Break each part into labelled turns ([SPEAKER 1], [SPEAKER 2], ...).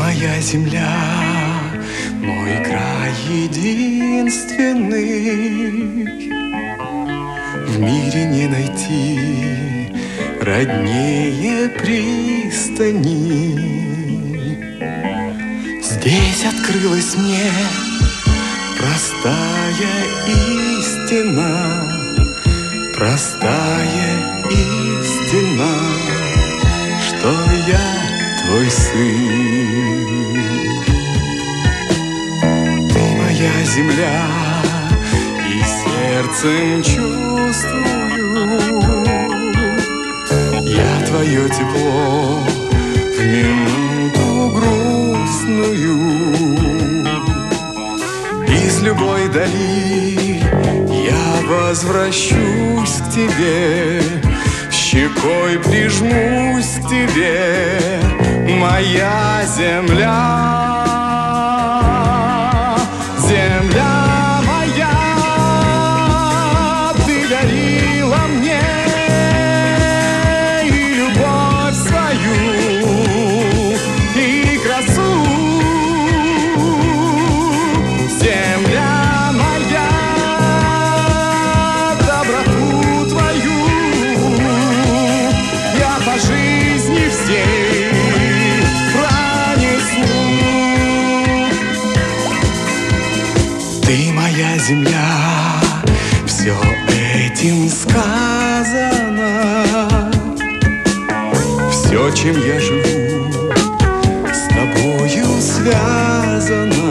[SPEAKER 1] моя земля, мой край единственный. В мире не найти роднее пристани. Здесь открылась мне простая истина, простая истина, что я твой сын. Ты моя земля, и сердцем чувствую я твое тепло в минуту грустную. Из любой дали я возвращусь к тебе, щекой прижмусь к тебе, моя земля. Земля моя, ты дарила мне и любовь свою, и красу. Земля моя, доброту твою я по жизни всей пронесу. Ты моя земля, все этим сказано. Все, чем я живу, с тобою связано.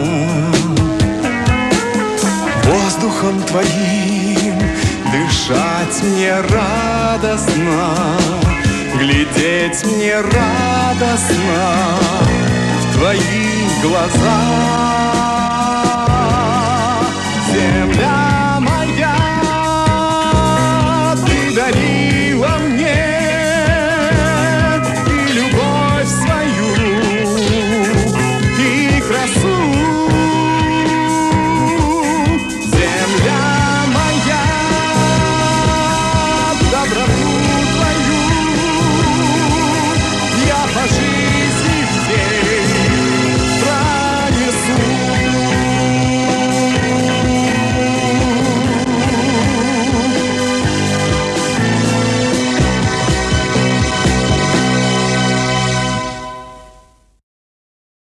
[SPEAKER 1] Воздухом твоим дышать мне радостно, глядеть мне радостно в твои глаза.